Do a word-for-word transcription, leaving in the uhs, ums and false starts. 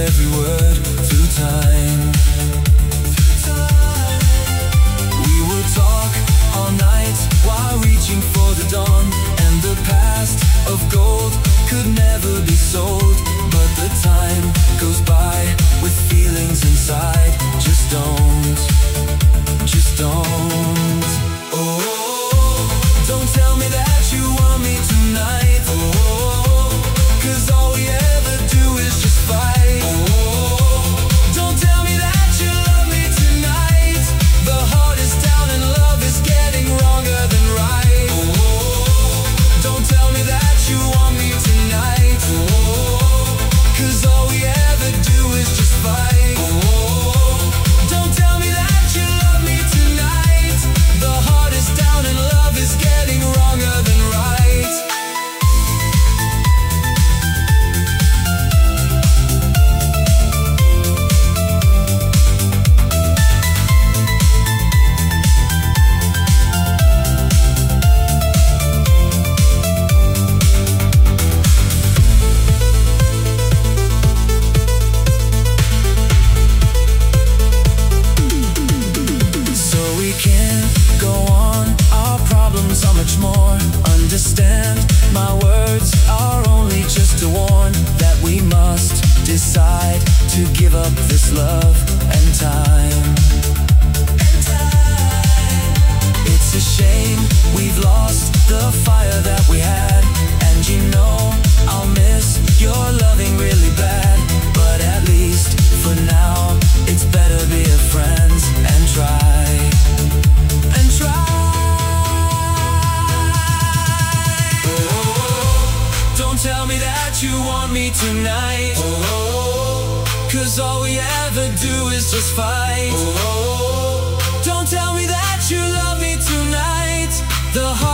every word through time. We would talk all night while reaching for the dawn, and the past of gold could never be sold. But the time goes by with feelings inside. Just don't, just don't. Oh, don't tell me that you want me tonight. Oh, 'cause all we ever do is just fight. Oh, don't tell me that you love me tonight. The heart is down and love is getting wronger than right. Oh, don't tell me that you want me tonight. Oh, 'cause all we ever do is just fight. Oh, don't tell me that you love me tonight. The heart is down and love is getting wronger than right. So we can't go on, our problems are much more. Understand, my words are only just to warn that we must decide to give up this love and time. It's a shame we've lost the fire that we had, and you know I'll miss your loving really bad. But at least for now, it's better be a friends and try, and try. Oh, don't tell me that you want me tonight. Oh, 'cause all we ever do is just fight. Oh, don't tell me that you love me tonight. The heart